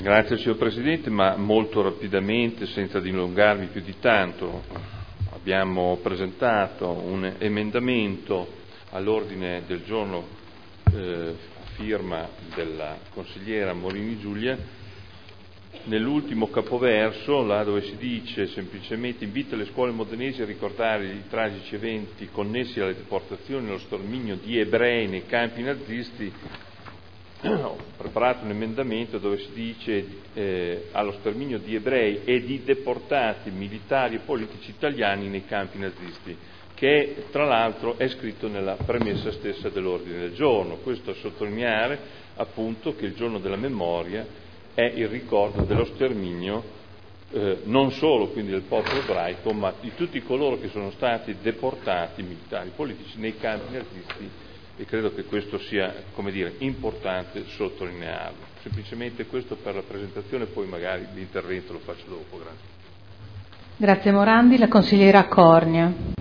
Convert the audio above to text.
Grazie signor Presidente, ma molto rapidamente, senza dilungarmi più di tanto. Abbiamo presentato un emendamento all'ordine del giorno a firma della consigliera Morini Giulia. Nell'ultimo capoverso, là dove si dice semplicemente invita le scuole modenesi a ricordare i tragici eventi connessi alle deportazioni e allo sterminio di ebrei nei campi nazisti, ho preparato un emendamento dove si dice allo sterminio di ebrei e di deportati militari e politici italiani nei campi nazisti, che tra l'altro è scritto nella premessa stessa dell'ordine del giorno. Questo a sottolineare appunto che il giorno della memoria è il ricordo dello sterminio non solo quindi del popolo ebraico, ma di tutti coloro che sono stati deportati, militari, politici, nei campi nazisti, e credo che questo sia, come dire, importante sottolinearlo. Semplicemente questo per la presentazione, poi magari l'intervento lo faccio dopo. Grazie. Grazie Morandi. La consigliera Cornia.